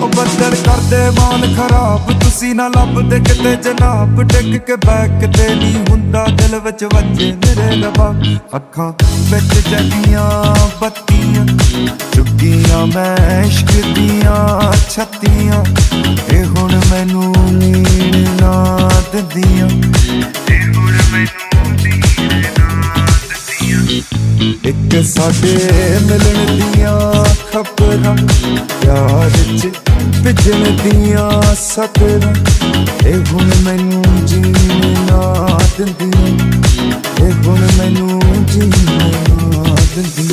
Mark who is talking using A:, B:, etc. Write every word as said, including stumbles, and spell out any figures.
A: ਉਹ ਬੱਦਲ ਕਰਦੇ ਮਾਲ ਖਰਾਬ, ਤੁਸੀਂ ਨਾ ਲੱਭਦੇ ਕਿਤੇ ਜਨਾਬ। ਡਿੱਗ ਕੇ ਬੈਕ ਤੇ ਨਹੀਂ ਹੁੰਦਾ, ਦਿਲ ਵਿੱਚ ਵੱਜੇ ਮੇਰੇ ਰੱਬਾ। ਅੱਖਾਂ ਵਿੱਚ ਜਗੀਆਂ ਬੱਤੀਆਂ, ਚੁੱਕੀਆਂ ਮੈਂ ਇਸ਼ਕ ਦੀਆਂ ਛੱਤੀਆਂ। ਇਹ ਹੁਣ ਮੈਨੂੰ ਨੀਂਦ ਨਾ ਦਿੰਦੀਆਂ, ਇਹ ਹੁਣ ਮੈਨੂੰ ਨੀਂਦ ਨਾ ਦਿੰਦੀਆਂ। ਇੱਕ ਸਾਡੇ ਮਿਲਣ ਦੀਆਂ ਖਬਰਾਂ, ਪਿਆਰ ਚ ਭਿੱਜਣ ਦੀਆਂ ਸਤਰਾਂ। ਇਹ ਹੁਣ ਮੈਨੂੰ ਜੀਣ ਨਾ ਦਿੰਦੀਆਂ, ਇਹ ਹੁਣ ਮੈਨੂੰ ਜੀਣ ਨਾ ਦਿੰਦੀਆਂ।